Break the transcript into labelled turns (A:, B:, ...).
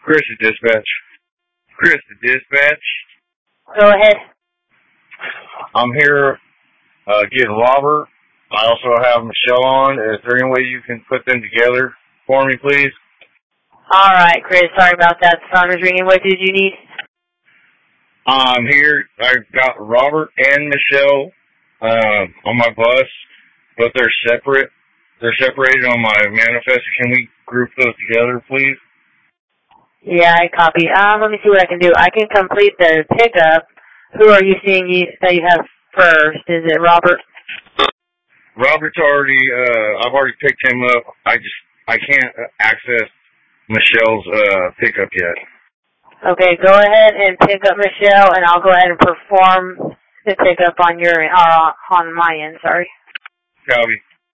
A: Chris at dispatch. Chris at dispatch.
B: Go ahead.
A: I'm here getting Robert. I also have Michelle on. Is there any way you can put them together for me, please?
B: All right, Chris. Sorry about that. The phone was ringing. What did you need?
A: I'm here. I've got Robert and Michelle on my bus, but they're separate. They're separated on my manifest. Can we group those together, please?
B: Yeah, I copy. Let me see what I can do. I can complete the pickup. Who are you seeing that you have first? Is it Robert?
A: Robert's already, I've already picked him up. I can't access Michelle's, pickup yet.
B: Okay, go ahead and pick up Michelle, and I'll go ahead and perform the pickup on my end, sorry.
A: Copy.